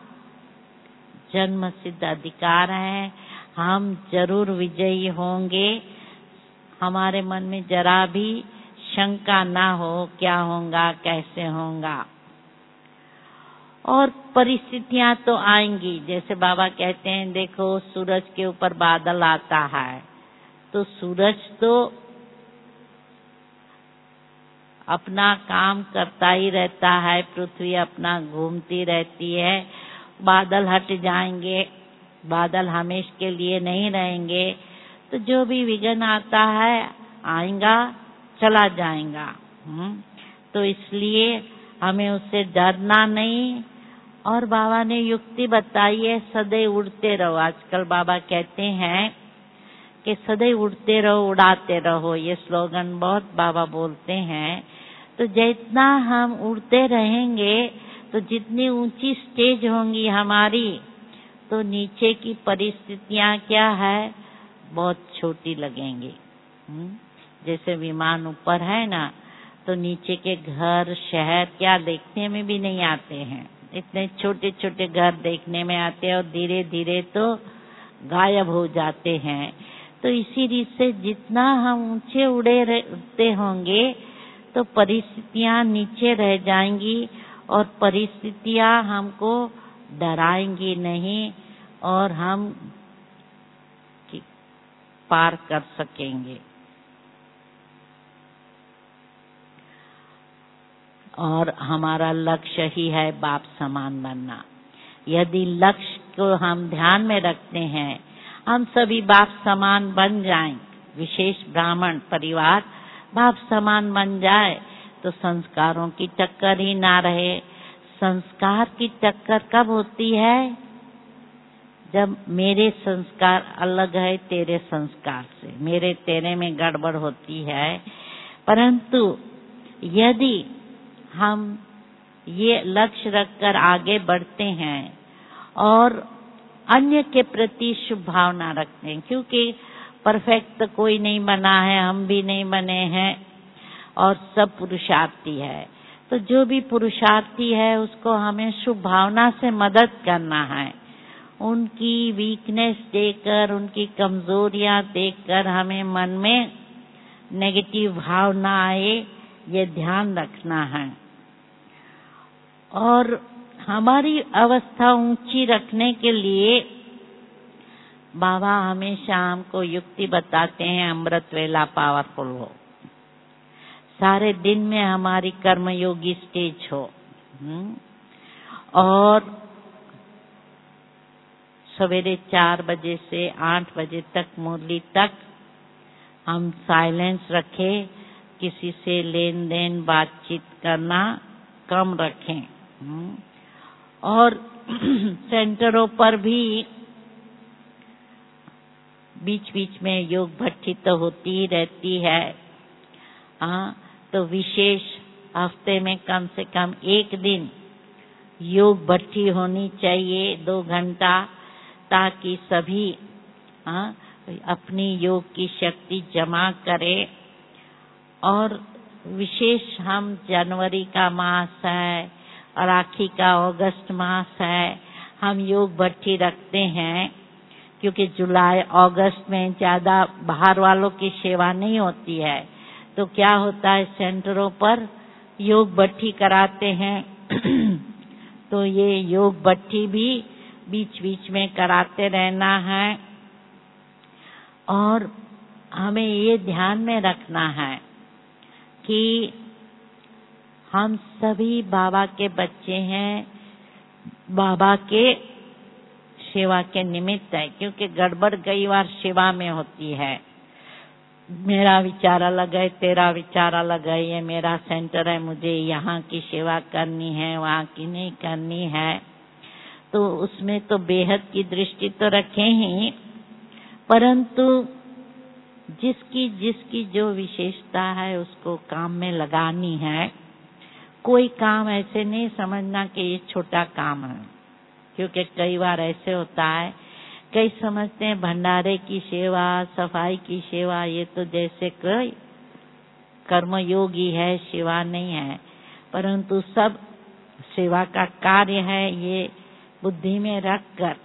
जन्म सिद्ध अधिकार है, हम जरूर विजयी होंगे। हमारे मन में जरा भी शंका ना हो क्या होगा, कैसे होगा। और परिस्थितियां तो आएंगी, जैसे बाबा कहते हैं देखो सूरज के ऊपर बादल आता है तो सूरज तो अपना काम करता ही रहता है, पृथ्वी अपना घूमती रहती है। बादल हट जाएंगे, बादल हमेशा के लिए नहीं रहेंगे, तो जो भी विघ्न आता है आएगा चला जाएगा। तो इसलिए हमें उससे डरना नहीं। और बाबा ने युक्ति बताई है, सदैव उड़ते रहो। आजकल बाबा कहते हैं कि सदैव उड़ते रहो, उड़ाते रहो, ये स्लोगन बहुत बाबा बोलते हैं। तो जितना हम उड़ते रहेंगे तो जितनी ऊंची स्टेज होंगी हमारी, तो नीचे की परिस्थितियां क्या है, बहुत छोटी लगेंगी। जैसे विमान ऊपर है ना, तो नीचे के घर शहर क्या देखने में भी नहीं आते हैं, इतने छोटे छोटे घर देखने में आते हैं और धीरे धीरे तो गायब हो जाते हैं। तो इसी रीत से जितना हम ऊंचे उड़ते होंगे तो परिस्थितियां नीचे रह जाएंगी और परिस्थितियां हमको डराएंगी नहीं और हम पार कर सकेंगे। और हमारा लक्ष्य ही है बाप समान बनना। यदि लक्ष्य को हम ध्यान में रखते हैं, हम सभी बाप समान बन जाएं, विशेष ब्राह्मण परिवार बाप समान बन जाए, तो संस्कारों की टक्कर ही ना रहे। संस्कार की टक्कर कब होती है, जब मेरे संस्कार अलग है तेरे संस्कार से, मेरे तेरे में गड़बड़ होती है। परंतु यदि हम ये लक्ष्य रखकर आगे बढ़ते हैं और अन्य के प्रति शुभ भावना रखते हैं, क्योंकि परफेक्ट तो कोई नहीं बना है, हम भी नहीं बने हैं और सब पुरुषार्थी है, तो जो भी पुरुषार्थी है उसको हमें शुभ भावना से मदद करना है। उनकी वीकनेस देखकर, उनकी कमजोरियां देखकर हमें मन में नेगेटिव भाव ना आए, ये ध्यान रखना है। और हमारी अवस्था ऊंची रखने के लिए बाबा हमेशा हमको युक्ति बताते हैं, अमृत वेला पावरफुल हो, सारे दिन में हमारी कर्मयोगी स्टेज हो। और सवेरे 4 बजे से 8 बजे तक मुरली तक हम साइलेंस रखें, किसी से लेन देन बातचीत करना कम रखें। और सेंटरों पर भी बीच बीच में योग भट्टी तो होती ही रहती है। तो विशेष हफ्ते में कम से कम एक दिन योग भट्टी होनी चाहिए, 2 घंटा, ताकि सभी अपनी योग की शक्ति जमा करें। और विशेष हम जनवरी का मास है और राखी का अगस्त मास है, हम योग भट्टी रखते हैं, क्योंकि जुलाई अगस्त में ज्यादा बाहर वालों की सेवा नहीं होती है। तो क्या होता है, सेंटरों पर योग भट्टी कराते हैं। तो ये योग भट्टी भी बीच बीच में कराते रहना है। और हमें ये ध्यान में रखना है कि हम सभी बाबा के बच्चे हैं, बाबा के सेवा के निमित्त है, क्योंकि गड़बड़ कई बार सेवा में होती है। मेरा विचार अलग है, तेरा विचार अलग है, ये मेरा सेंटर है, मुझे यहाँ की सेवा करनी है, वहाँ की नहीं करनी है। तो उसमें तो बेहद की दृष्टि तो रखें ही, परंतु जिसकी जिसकी जो विशेषता है उसको काम में लगानी है। कोई काम ऐसे नहीं समझना कि ये छोटा काम है, क्योंकि कई बार ऐसे होता है, कई समझते हैं भंडारे की सेवा, सफाई की सेवा ये तो जैसे कोई कर्मयोगी है, सेवा नहीं है। परंतु सब सेवा का कार्य है, ये बुद्धि में रखकर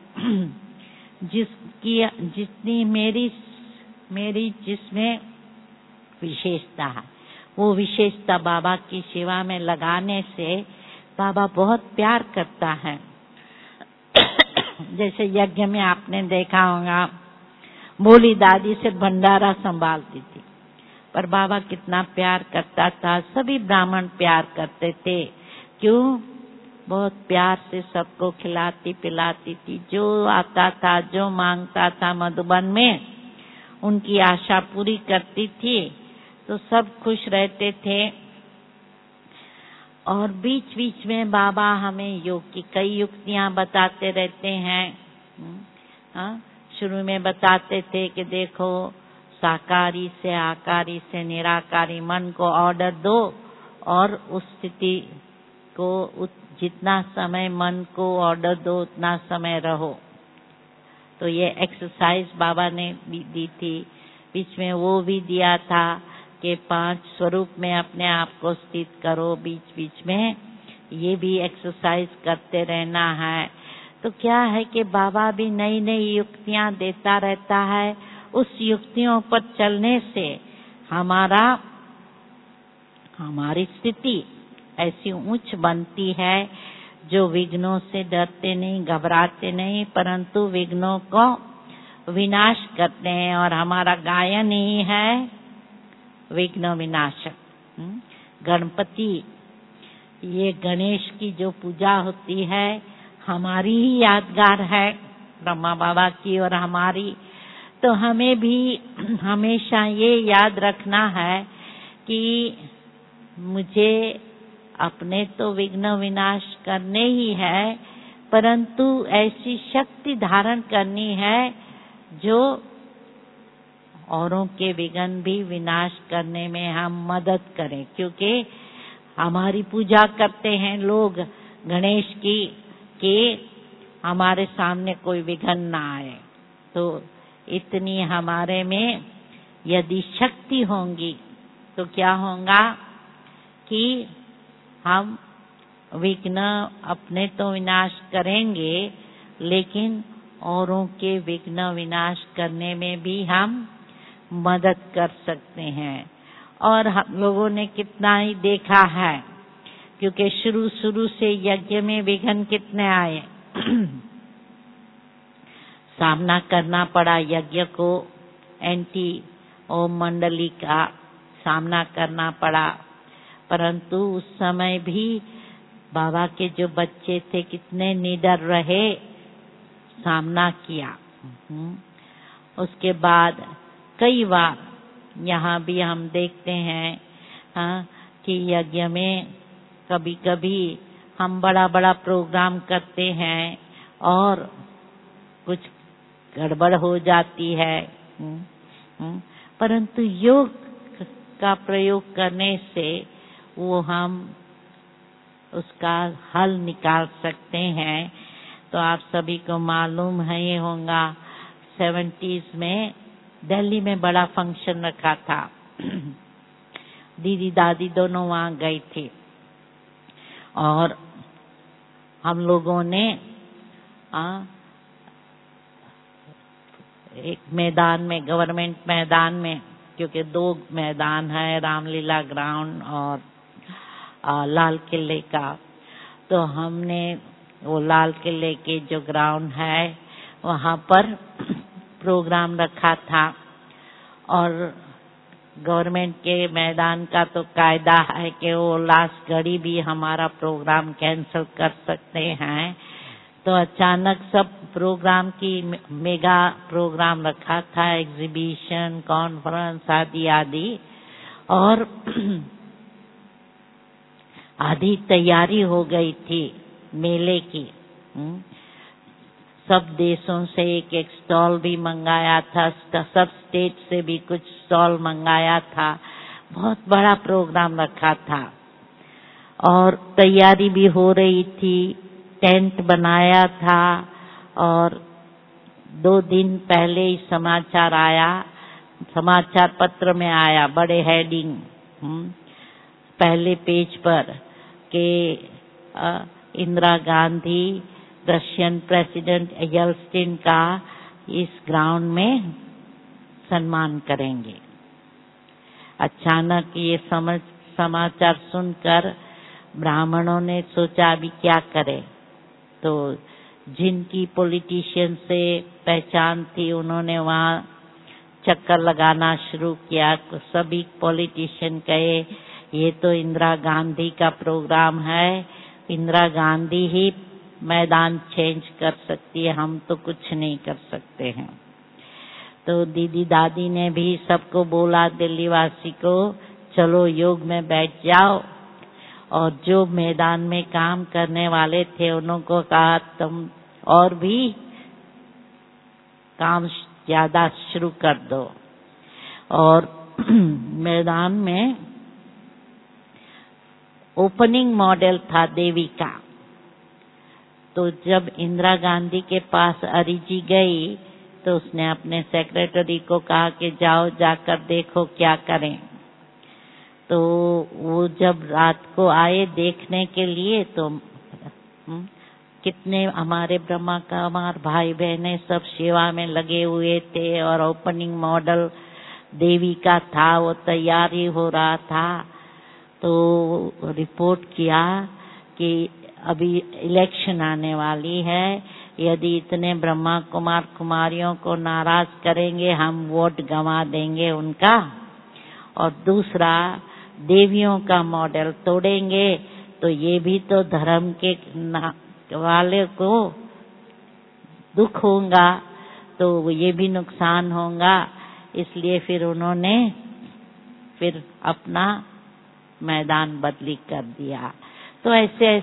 जितनी मेरी जिसमें विशेषता है, वो विशेषता बाबा की सेवा में लगाने से बाबा बहुत प्यार करता है। जैसे यज्ञ में आपने देखा होगा, भोली दादी से भंडारा संभालती थी। पर बाबा कितना प्यार करता था, सभी ब्राह्मण प्यार करते थे। क्यों? बहुत प्यार से सबको खिलाती पिलाती थी। जो आता था, जो मांगता था मधुबन में, उनकी आशा पूरी करती थी, तो सब खुश रहते थे। और बीच बीच में बाबा हमें योग की कई युक्तियां बताते रहते हैं। शुरू में बताते थे कि देखो, साकारी से आकारी से निराकारी मन को ऑर्डर दो और उस स्थिति को जितना समय मन को ऑर्डर दो उतना समय रहो। तो ये एक्सरसाइज बाबा ने भी दी थी। बीच में वो भी दिया था कि 5 स्वरूप में अपने आप को स्थित करो। बीच बीच में ये भी एक्सरसाइज करते रहना है। तो क्या है कि बाबा भी नई नई युक्तियां देता रहता है। उस युक्तियों पर चलने से हमारी स्थिति ऐसी ऊंच बनती है, जो विघ्नों से डरते नहीं, घबराते नहीं, परंतु विघ्नों को विनाश करते हैं। और हमारा गायन ही है विघ्न विनाशक। गणपति, ये गणेश की जो पूजा होती है हमारी ही यादगार है, ब्रह्मा बाबा की और हमारी। तो हमें भी हमेशा ये याद रखना है कि मुझे अपने तो विघ्न विनाश करने ही है, परंतु ऐसी शक्ति धारण करनी है जो औरों के विघ्न भी विनाश करने में हम मदद करें। क्योंकि हमारी पूजा करते हैं लोग गणेश की कि हमारे सामने कोई विघ्न ना आए। तो इतनी हमारे में यदि शक्ति होंगी तो क्या होगा कि हम विघ्न अपने तो विनाश करेंगे, लेकिन औरों के विघ्न विनाश करने में भी हम मदद कर सकते हैं। और हम लोगों ने कितना ही देखा है, क्योंकि शुरू से यज्ञ में विघ्न कितने आए। सामना करना पड़ा यज्ञ को, एंटी ओम मंडली का सामना करना पड़ा। परंतु उस समय भी बाबा के जो बच्चे थे कितने निडर रहे, सामना किया। उसके बाद कई बार यहाँ भी हम देखते हैं कि यज्ञ में कभी कभी हम बड़ा बड़ा प्रोग्राम करते हैं और कुछ गड़बड़ हो जाती है। परंतु योग का प्रयोग करने से वो हम उसका हल निकाल सकते हैं। तो आप सभी को मालूम है ये होगा, 70s में दिल्ली में बड़ा फंक्शन रखा था। दीदी दादी दोनों वहाँ गई थी और हम लोगों ने एक मैदान में, गवर्नमेंट मैदान में, क्योंकि 2 मैदान है, रामलीला ग्राउंड और लाल किले का, तो हमने वो लाल किले के जो ग्राउंड है वहाँ पर प्रोग्राम रखा था। और गवर्नमेंट के मैदान का तो कायदा है कि वो लास्ट घड़ी भी हमारा प्रोग्राम कैंसिल कर सकते हैं। तो अचानक सब प्रोग्राम की मेगा प्रोग्राम रखा था, एग्जीबिशन, कॉन्फ्रेंस आदि आदि, और आधी तैयारी हो गई थी मेले की। सब देशों से एक एक स्टॉल भी मंगाया था, सब स्टेट से भी कुछ स्टॉल मंगाया था। बहुत बड़ा प्रोग्राम रखा था और तैयारी भी हो रही थी, टेंट बनाया था। और 2 दिन पहले ही समाचार आया, समाचार पत्र में आया, बड़े हेडिंग पहले पेज पर कि Indira Gandhi Russian president Yeltsin का इस ग्राउंड में सम्मान करेंगे। अचानक ये समाचार सुनकर ब्राह्मणों ने सोचा अभी क्या करें। तो जिनकी पॉलिटिशियन से पहचान थी उन्होंने वहाँ चक्कर लगाना शुरू किया। सभी पॉलिटिशियन कहे ये तो इंदिरा गांधी का प्रोग्राम है, इंदिरा गांधी ही मैदान चेंज कर सकती है, हम तो कुछ नहीं कर सकते हैं। तो दीदी दादी ने भी सबको बोला, दिल्ली वासी को, चलो योग में बैठ जाओ। और जो मैदान में काम करने वाले थे उनको कहा तुम और भी काम ज्यादा शुरू कर दो। और मैदान में ओपनिंग मॉडल था देवी का। तो जब इंदिरा गांधी के पास अरीजी गई तो उसने अपने सेक्रेटरी को कहा कि जाओ जाकर देखो क्या करें। तो वो जब रात को आए देखने के लिए तो कितने हमारे ब्रह्मा कुमार भाई बहने सब सेवा में लगे हुए थे और ओपनिंग मॉडल देवी का था, वो तैयार ही हो रहा था। तो रिपोर्ट किया कि अभी इलेक्शन आने वाली है, यदि इतने ब्रह्मा कुमार कुमारियों को नाराज करेंगे हम वोट गंवा देंगे उनका, और दूसरा देवियों का मॉडल तोड़ेंगे तो ये भी तो धर्म के वाले को दुख होगा, तो ये भी नुकसान होगा। इसलिए फिर उन्होंने फिर अपना मैदान बदली कर दिया। तो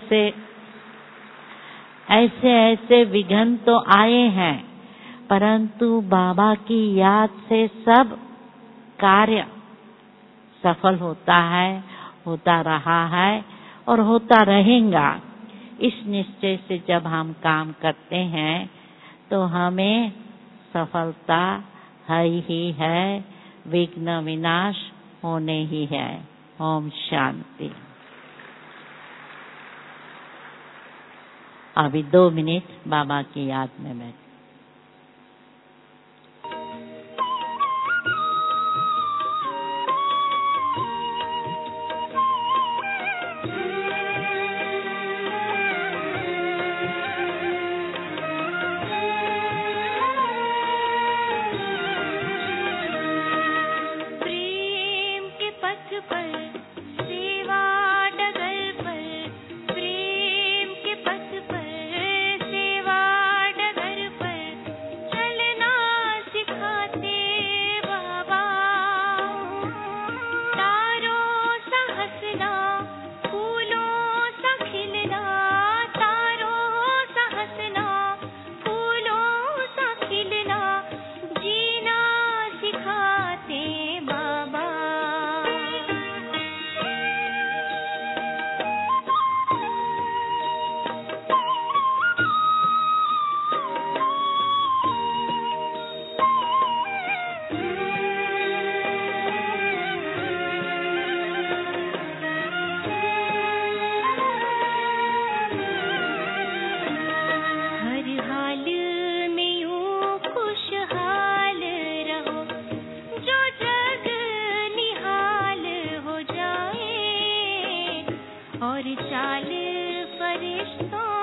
ऐसे विघ्न तो आए हैं, परंतु बाबा की याद से सब कार्य सफल होता है, होता रहा है और होता रहेगा। इस निश्चय से जब हम काम करते हैं तो हमें सफलता है ही है, विघ्न विनाश होने ही है। ओम शांति। अभी 2 मिनट बाबा की याद में बैठ। और चाल फरिश्तों